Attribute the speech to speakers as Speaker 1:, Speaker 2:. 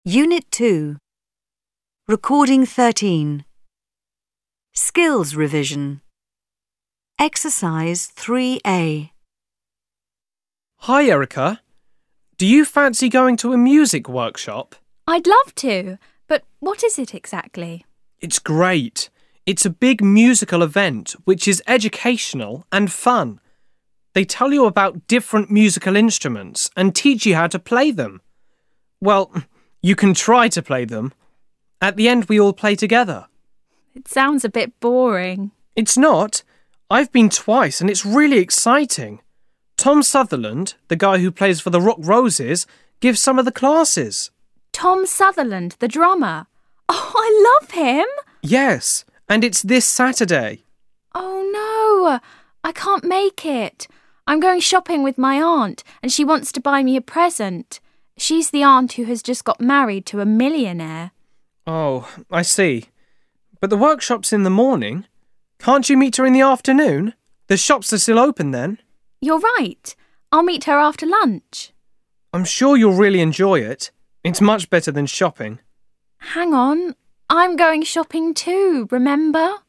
Speaker 1: Unit 2. Recording 13. Skills revision. Exercise 3A.
Speaker 2: Hi, Erica. Do you fancy going to a music workshop?
Speaker 3: I'd love to, but what is it exactly?
Speaker 2: It's great. It's a big musical event which is educational and fun. They tell you about different musical instruments and teach you how to play them. Well, you can try to play them. At the end, we all play together.
Speaker 3: It sounds a bit boring.
Speaker 2: It's not. I've been twice and it's really exciting. Tom Sutherland, the guy who plays for the Rock Roses, gives some of the classes.
Speaker 3: Tom Sutherland, the drummer. Oh, I love him.
Speaker 2: Yes, and it's this Saturday.
Speaker 3: Oh no, I can't make it. I'm going shopping with my aunt and she wants to buy me a present. She's the aunt who has just got married to a millionaire.
Speaker 2: Oh, I see. But the workshop's in the morning. Can't you meet her in the afternoon? The shops are still open then.
Speaker 3: You're right. I'll meet her after lunch.
Speaker 2: I'm sure you'll really enjoy it. It's much better than shopping.
Speaker 3: Hang on. I'm going shopping too, remember?